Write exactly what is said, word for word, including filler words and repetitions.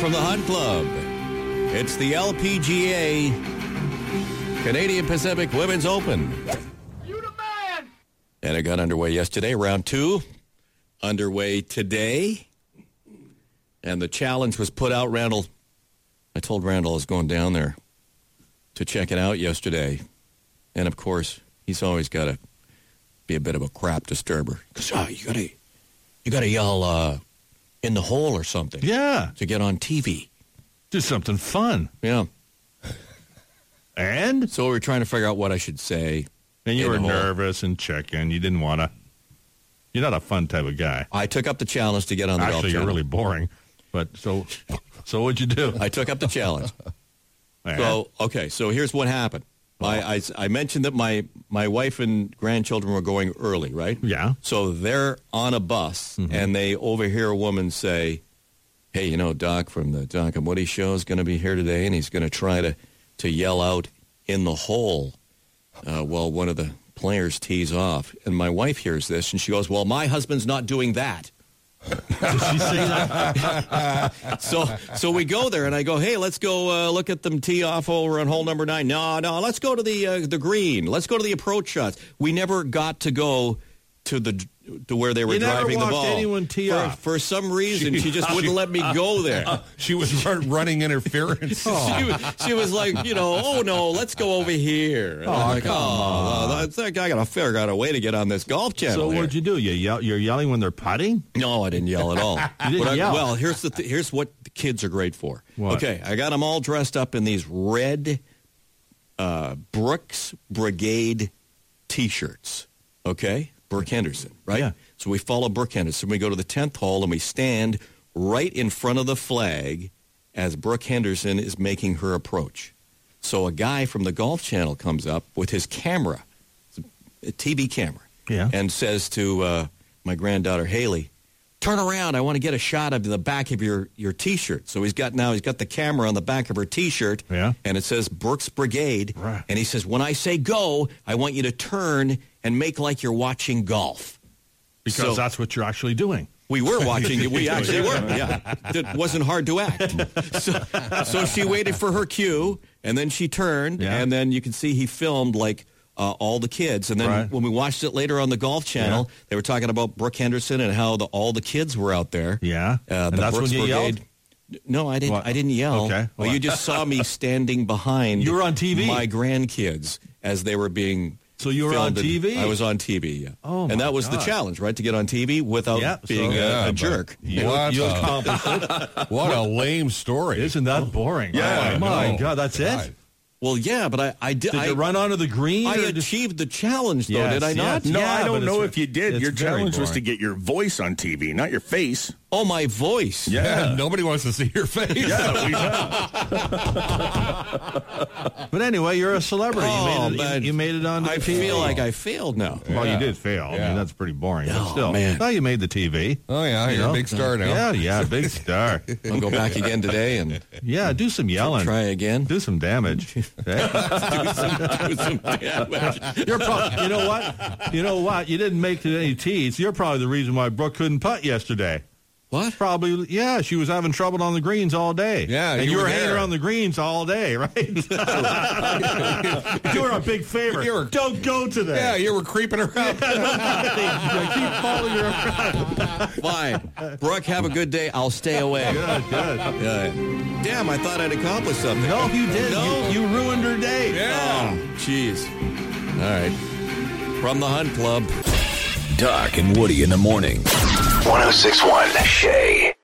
from the Hunt Club. It's the L P G A Canadian Pacific Women's Open. You the man! And it got underway yesterday, round two. Underway today. And the challenge was put out. Randall, I told Randall I was going down there to check it out yesterday. And, of course, he's always got to be a bit of a crap disturber. Because, oh, you got to you gotta yell uh, in the hole or something. Yeah. To get on T V. Do something fun. Yeah. And? So we were trying to figure out what I should say. And you were nervous and checking. You didn't want to. You're not a fun type of guy. I took up the challenge to get on the Actually, golf channel. you're really boring. But so, so what'd you do? I took up the challenge. Yeah. So, okay, so here's what happened. I, I, I mentioned that my, my wife and grandchildren were going early, right? Yeah. So they're on a bus, Mm-hmm. and they overhear a woman say, hey, you know, Doc from the Doc and Woody show is going to be here today, and he's going to try to, to yell out in the hole uh, while one of the players tees off. And my wife hears this, and she goes, well, my husband's not doing that. Did she say that? so so we go there, and I go, hey, let's go uh, look at them tee off over on hole number nine. No, no, let's go to the uh, the green. Let's go to the approach shots. We never got to go to the to where they were You never driving the watched ball. anyone tee for, off. for some reason, she, just wouldn't let me go there. Uh, she was run, running interference. she, was, she was like, you know, oh, no, let's go over here. And Oh, I'm like, come oh, on. well, that's, I got to figure out a way to get on this golf channel. So here. what'd you do? You yell, you're yelling when they're putting? No, I didn't yell at all. You didn't But I- yell. Well, here's the th- here's what the kids are great for. What? Okay, I got them all dressed up in these red uh, Brooks Brigade T-shirts. Okay, Brooke Henderson, right? Yeah. So we follow Brooke Henderson. We go to the tenth hole and we stand right in front of the flag as Brooke Henderson is making her approach. So a guy from the Golf Channel comes up with his camera, a T V camera, Yeah. and says to uh, my granddaughter Haley, turn around, I want to get a shot of the back of your, your T-shirt. So he's got now, he's got the camera on the back of her T-shirt, Yeah. and it says Brooks Brigade, Right. and he says, when I say go, I want you to turn and make like you're watching golf. Because So- that's what you're actually doing. We were watching it. We actually were. Yeah. It wasn't hard to act. So, so she waited for her cue, and then she turned, Yeah. and then you can see he filmed, like, uh, all the kids. And then Right. when we watched it later on the Golf Channel, Yeah. they were talking about Brooke Henderson and how the, all the kids were out there. Yeah. Uh, And the that's Brooks when you Brigade. No, I didn't. What? I didn't yell. Okay. Well, you just saw me standing behind. You were on T V? My grandkids as they were being. So you were on filmed. T V? I was on T V. Yeah. Oh, my and that was God. the challenge, right? To get on T V without Yeah, so- being a, Yeah, a but- jerk. You, What you a- accomplished it. What a lame story. Isn't that boring? Yeah, Oh, my no. God, that's God. it? Well, yeah, but I, I did. Did I, you run onto the green? I or just- achieved the challenge, though, Yes, did I not? yes. No, Yeah, I but don't it's know ver- if you did. it's Your very challenge was to boring. get your voice on T V, not your face. Oh, my voice. Yeah, nobody wants to see your face. Yeah, we know. But anyway, you're a celebrity. Oh, you, made it, man. you, you made it on I the T V. feel like I failed now. Well, Yeah. you did fail. I Yeah. mean, that's pretty boring. Oh, but still, man. well, you made the T V. Oh, yeah, You you're know? a big star now. Yeah, yeah, big star. I'll go back again today and Yeah, do some yelling. try again. Do some damage. Okay? do some, do some damage. You're pro- you know what? You know what? You didn't make any tees. You're probably the reason why Brooke couldn't putt yesterday. What? Probably, yeah. She was having trouble on the greens all day. Yeah, and you you were were hanging there. around the greens all day, right? You were a big favorite. You were- Don't go today. Yeah, you were creeping around. Yeah, keep following your around. Fine. Brooke, have a good day. I'll stay away. Good, good. Uh, damn, I thought I'd accomplished something. No, you did. No. You, you ruined her day. Yeah. Oh, jeez. All right. From the Hunt Club. Doc and Woody in the morning. one oh six point one Shay.